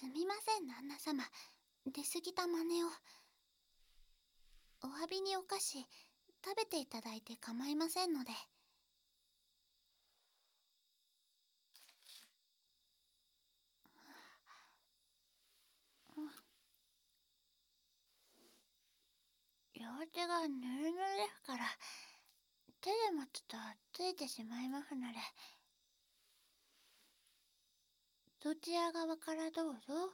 すみません、旦那様。出過ぎた真似を。お詫びにお菓子、食べていただいて構いませんので。両手がぬるぬるですから、手で持つとついてしまいますので。どちら側からどうぞ。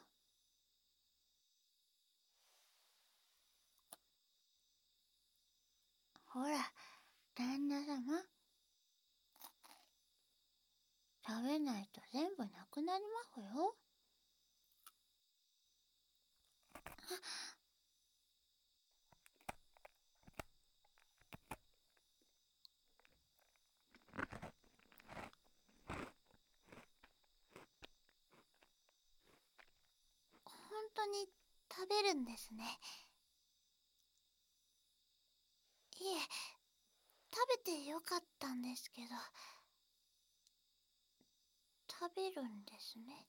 ほら、旦那様。食べないと全部なくなりますよ。本当に食べるんですね。いえ、食べてよかったんですけど。食べるんですね。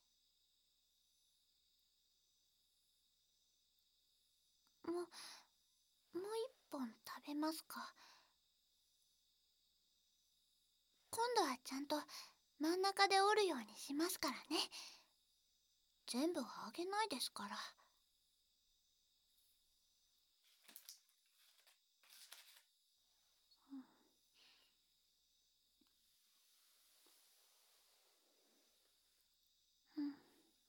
もう一本食べますか。今度はちゃんと真ん中で折るようにしますからね。全部あげないですから。うん。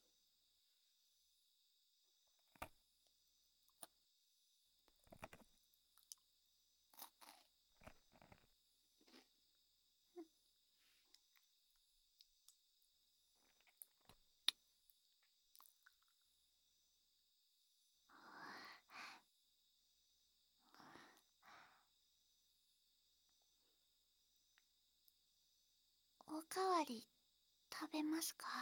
おかわり食べますか。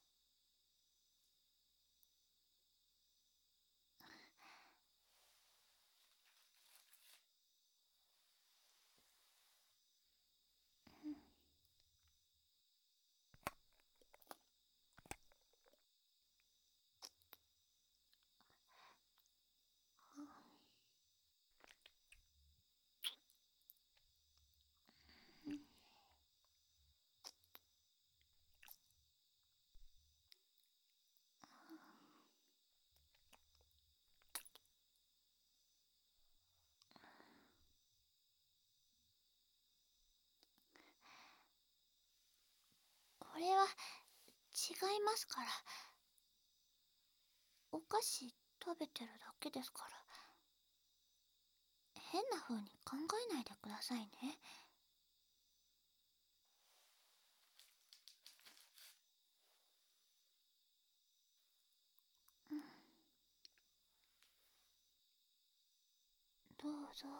これは違いますから。お菓子食べてるだけですから。変な風に考えないでくださいね。どうぞ。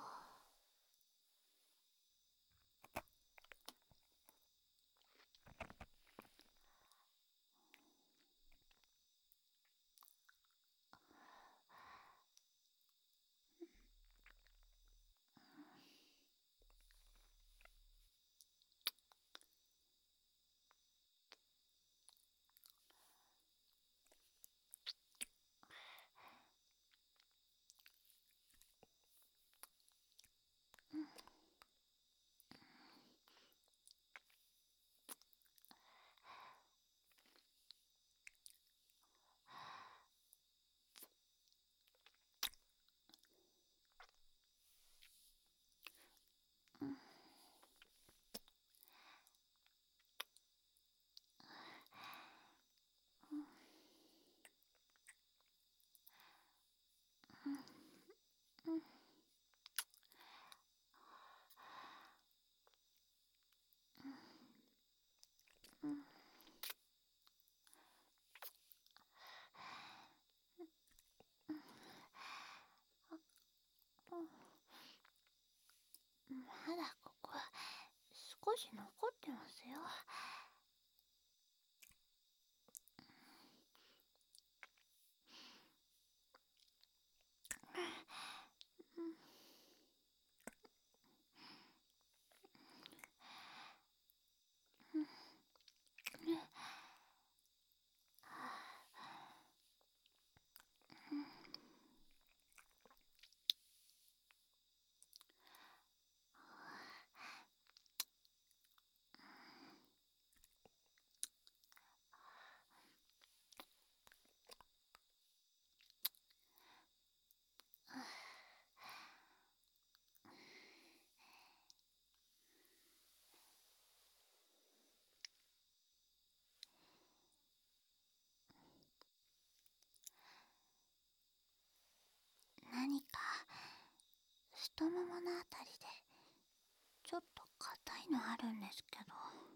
何か太もものあたりでちょっと硬いのあるんですけど、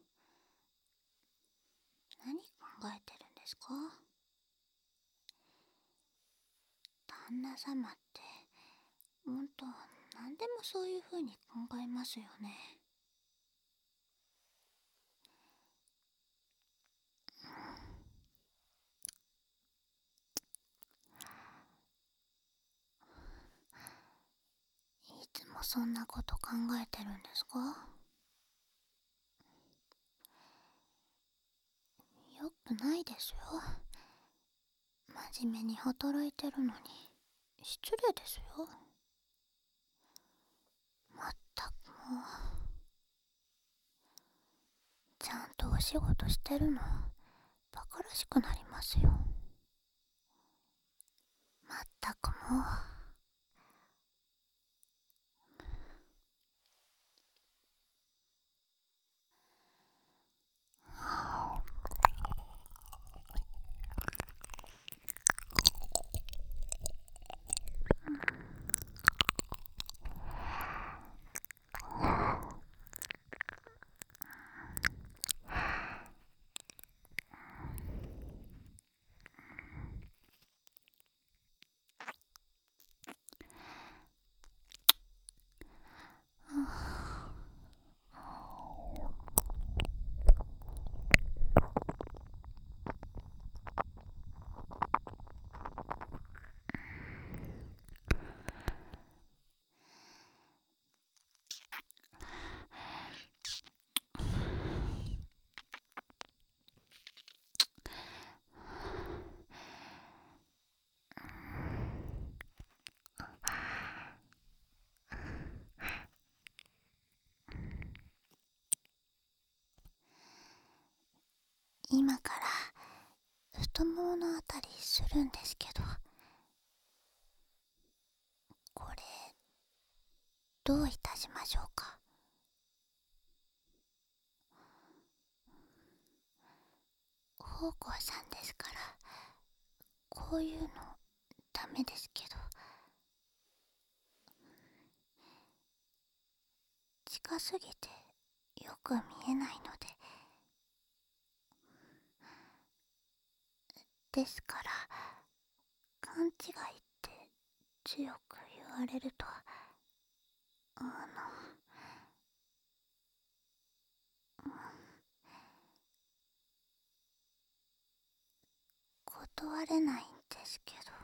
何考えてるんですか？旦那様ってほんと何でもそういう風に考えますよね。いつもそんなこと考えてるんですか？よくないですよ。真面目に働いてるのに失礼ですよ。まったくもう、ちゃんとお仕事してるのバカらしくなりますよ。まったくもう。今から太もものあたりするんですけど、これどういたしましょうか？宝光さんですからこういうのダメですけど、近すぎてよく見えないので。ですから勘違いって強く言われると、断れないんですけど。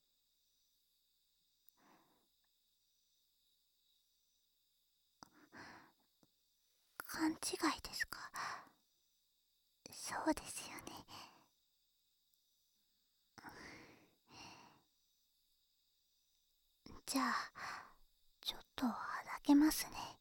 勘違いですか？そうですよね。じゃあちょっとはだけますね。